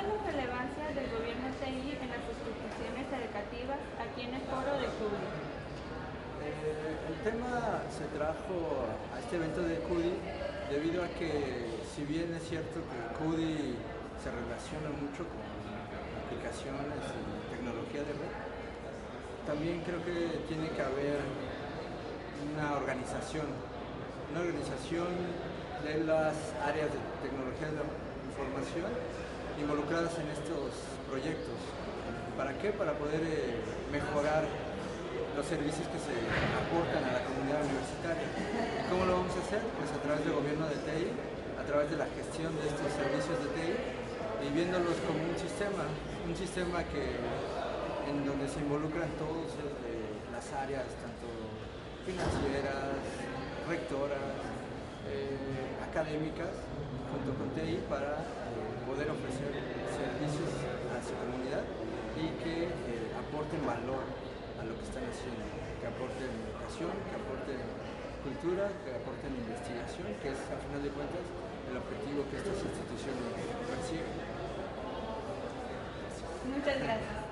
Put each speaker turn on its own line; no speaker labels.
la relevancia del gobierno TI en las instituciones educativas aquí en el foro de CUDI?
El tema se trajo a este evento de CUDI debido a que, si bien es cierto que CUDI se relaciona mucho con aplicaciones y tecnología de red, también creo que tiene que haber una organización de las áreas de tecnología de la información involucradas en estos proyectos. ¿Para qué? Para poder mejorar los servicios que se aportan a la comunidad universitaria. ¿Y cómo lo vamos a hacer? Pues a través del gobierno de TI, a través de la gestión de estos servicios de TI y viéndolos como un sistema en donde se involucran todas las áreas, tanto financieras, rectoras, académicas, junto con TI para poder ofrecer servicios a su comunidad y que aporten valor a lo que están haciendo, que aporten educación, que aporten cultura, que aporten investigación, que es a final de cuentas el objetivo que estas instituciones persiguen.
Muchas gracias.